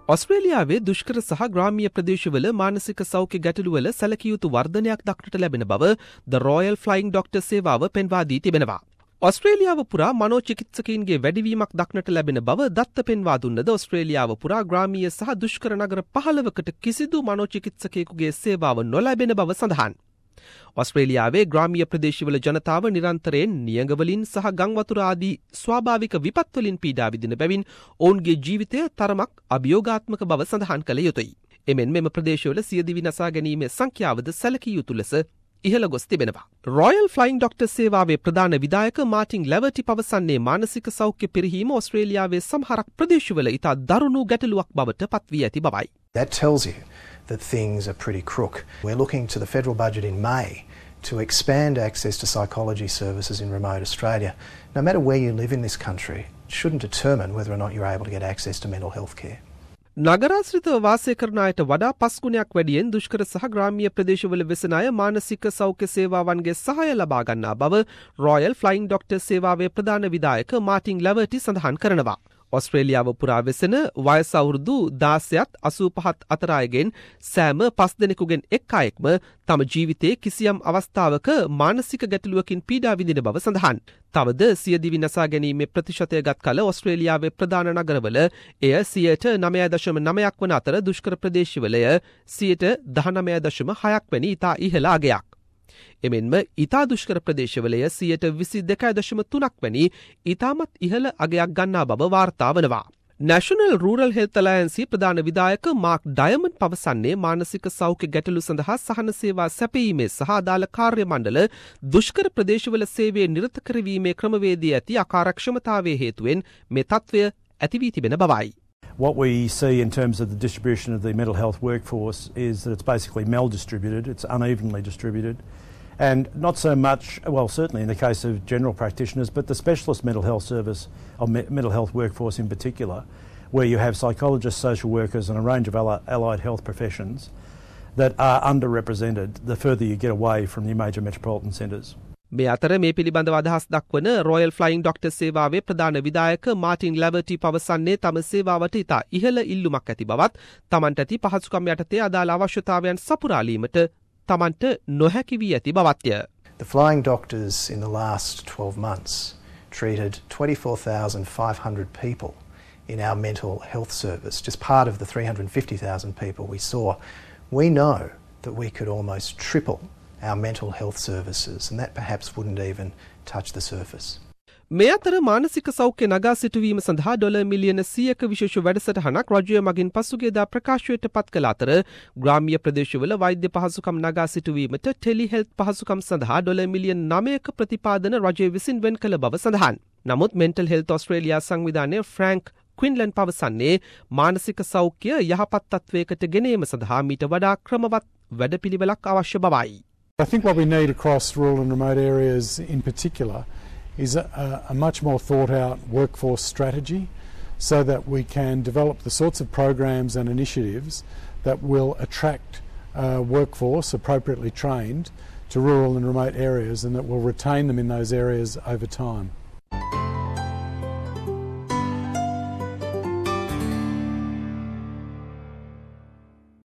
ඔස්ට්‍රේලියාවේ දුෂ්කර සහ ග්‍රාමීය ප්‍රදේශවල මානසික සෞඛ්‍ය ගැටලුවල සැලකිය යුතු වර්ධනයක් දක්නට ලැබෙන බව ද රොයල් ෆ්ලයිಯಿಂగ్ ඩොක්ටර් සේවාව පෙන්වා දී තිබෙනවා. ඔස්ට්‍රේලියාව පුරා මනෝචිකිත්සකයින්ගේ වැඩිවීමක් දක්නට ලැබෙන බව දත්ත පෙන්වා දුන්නද ඔස්ට්‍රේලියාව පුරා ග්‍රාමීය සහ දුෂ්කර නගර 15කට කිසිදු මනෝචිකිත්සකයෙකුගේ සේවාව නොලැබෙන බව සඳහන්. ඔස්ට්‍රේලියාවේ ග්‍රාමීය ප්‍රදේශවල ජනතාව නිරන්තරයෙන් නියඟවලින් සහ ගංවතුර ආදී ස්වාභාවික විපත්වලින් පීඩා විඳින බැවින් ඔවුන්ගේ ජීවිතය තරමක් අභියෝගාත්මක බව සඳහන් කළ යුතුයි. එමෙන් මෙම ප්‍රදේශවල සියදිවි නසා ගැනීමේ සංඛ්‍යාවද සැලකිය යුතු ලෙස ඉහළ ගොස් තිබෙනවා. රොයල් ෆ්ලයිಯಿಂಗ್ ඩොක්ටර් සේවාවේ ප්‍රධාන විධායක මාටින් ලැවර්ටි පවසන්නේ මානසික සෞඛ්‍ය පිරිහීම ඔස්ට්‍රේලියාවේ සමහරක් ප්‍රදේශවල ඉතා දරුණු ගැටලුවක් බවට පත්වී ඇති බවයි. That tells you that things are pretty crook. We're looking to the federal budget in May to expand access to psychology services in remote Australia. No matter where you live in this country, it shouldn't determine whether or not you're able to get access to mental health care. නගරාශ්‍රිතව වාසය කරන අයට වඩා 5 ගුණයක් වැඩියෙන් දුෂ්කර සහ ග්‍රාමීය ප්‍රදේශවල වෙසෙන අය මානසික සෞඛ්‍ය සේවාවන්ගේ සහාය ලබා ගන්නා බව රොයල් ෆ්ලයිಯಿಂಗ್ ඩොක්ටර් සේවාවේ ප්‍රධාන විධායක මාටින් ලැවර්ටි සඳහන් කරනවා. ඔස්ට්‍රේලියාව පුරා වෙසෙන වයස අවුරුදු 16ත් 85ත් අතර අයගෙන් සෑම 5 දෙනෙකුගෙන් එක් අයෙක්ම තම ජීවිතයේ කිසියම් අවස්ථාවක මානසික ගැටලුවකින් පීඩා විඳින බව සඳහන්. තවද සියදිවි නසා ගැනීමේ ප්‍රතිශතය ගත් කල ඔස්ට්‍රේලියාවේ ප්‍රධාන නගරවල එය 9.9% වන අතර දුෂ්කර ප්‍රදේශවලය 19.6% වැනි ඉතා ඉහළ අගයක්. එමෙන්ම ඉතා දුෂ්කර ප්‍රදේශවලය 22.3% වැනි ඉතාමත් ඉහළ අගයක් ගන්නා බව වාර්තා වනවා. National Rural Health Alliance ප්‍රධාන විධායක මාක් ඩයමන්ඩ් පවසන්නේ මානසික සෞඛ්‍ය ගැටලු සඳහා සහන සේවා සැපයීමේ සහ අදාළ කාර්ය මණ්ඩල දුෂ්කර ප්‍රදේශවල සේවයේ නිරත කරවීමේ ක්‍රමවේදී ඇති අකාර්යක්ෂමතාවයේ හේතුවෙන් මේ තත්ත්වය ඇති වී තිබෙන බවයි. What we see in terms of the distribution of the mental health workforce is that it's basically maldistributed, it's unevenly distributed, and not so much, well, certainly in the case of general practitioners, but the specialist mental health service, or mental health workforce in particular, where you have psychologists, social workers and a range of allied health professions that are underrepresented the further you get away from the major metropolitan centres. මේ අතර මේ පිළිබඳව අදහස් දක්වන royal ෆ්ලයිಯಿಂగ్ doctor සේවාවේ ප්‍රධාන විධායක Martin ලැවර්ටි පවසන්නේ තම සේවාවට ඉතා ඉහළ ඉල්ලුමක් ඇති බවත් තමන්ට ඇති පහසුකම් යටතේ අදාළ අවශ්‍යතාවයන් සපුරාලීමට තමන්ට නොහැකි වී ඇති බවත්ය. The flying doctors in the last 12 months treated 24,500 people in our mental health service, just part of the 350,000 people we saw. We know that we could almost triple our mental health services, and that perhaps wouldn't even touch the surface. මේ අතර මානසික සෞඛ්‍ය නගා සිටුවීම සඳහා dollar මිලියන 100ක විශේෂ වැඩසටහනක් රජය මගින් පසුගියදා ප්‍රකාශයට පත් කළ අතර ග්‍රාමීය ප්‍රදේශවල වෛද්‍ය පහසුකම් නගා සිටුවීමට ටෙලිහෙල්ත් පහසුකම් සඳහා ඩොලර් මිලියන 9ක ප්‍රතිපාදන රජය විසින් වෙන් කළ බව සඳහන්. නමුත් මෙන්ටල් හෙල්ත් ඔස්ට්‍රේලියා සංවිධානයේ ෆ්‍රැන්ක් ක්වින්ලන් පවසන්නේ මානසික සෞඛ්‍ය යහපත් තත්වයකට ගෙනීම සඳහා මීට වඩා ක්‍රමවත් වැඩපිළිවෙලක් අවශ්‍ය බවයි. I think what we need across rural and remote areas in particular is a much more thought out workforce strategy so that we can develop the sorts of programs and initiatives that will attract workforce appropriately trained to rural and remote areas and that will retain them in those areas over time.